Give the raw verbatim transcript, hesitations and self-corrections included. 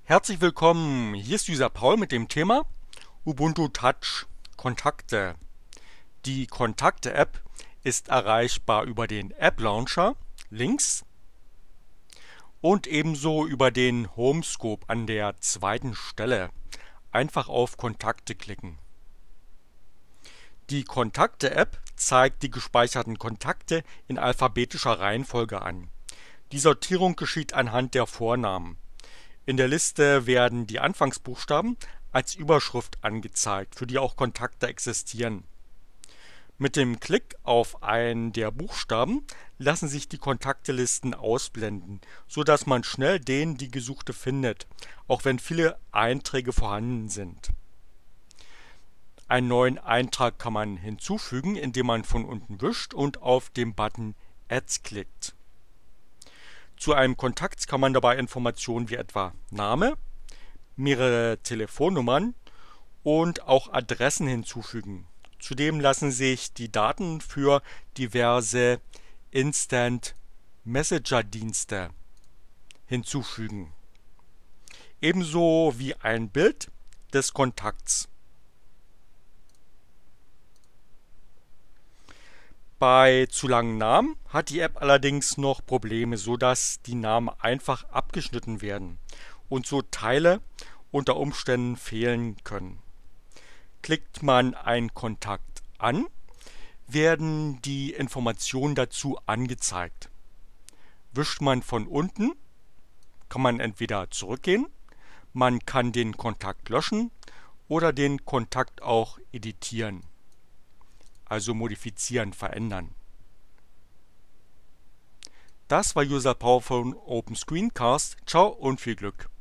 Herzlich willkommen, hier ist User Paul mit dem Thema Ubuntu Touch Kontakte. Die Kontakte-App ist erreichbar über den App-Launcher links und ebenso über den Homescope an der zweiten Stelle. Einfach auf Kontakte klicken. Die Kontakte-App zeigt die gespeicherten Kontakte in alphabetischer Reihenfolge an. Die Sortierung geschieht anhand der Vornamen. In der Liste werden die Anfangsbuchstaben als Überschrift angezeigt, für die auch Kontakte existieren. Mit dem Klick auf einen der Buchstaben lassen sich die Kontaktelisten ausblenden, so dass man schnell den, die gesuchte findet, auch wenn viele Einträge vorhanden sind. Einen neuen Eintrag kann man hinzufügen, indem man von unten wischt und auf den Button Add klickt. Zu einem Kontakt kann man dabei Informationen wie etwa Name, mehrere Telefonnummern und auch Adressen hinzufügen. Zudem lassen sich die Daten für diverse Instant Messenger Dienste hinzufügen. Ebenso wie ein Bild des Kontakts. Bei zu langen Namen hat die App allerdings noch Probleme, sodass die Namen einfach abgeschnitten werden und so Teile unter Umständen fehlen können. Klickt man einen Kontakt an, werden die Informationen dazu angezeigt. Wischt man von unten, kann man entweder zurückgehen, man kann den Kontakt löschen oder den Kontakt auch editieren. Also modifizieren, verändern. Das war User Power von Open Screencast. Ciao und viel Glück.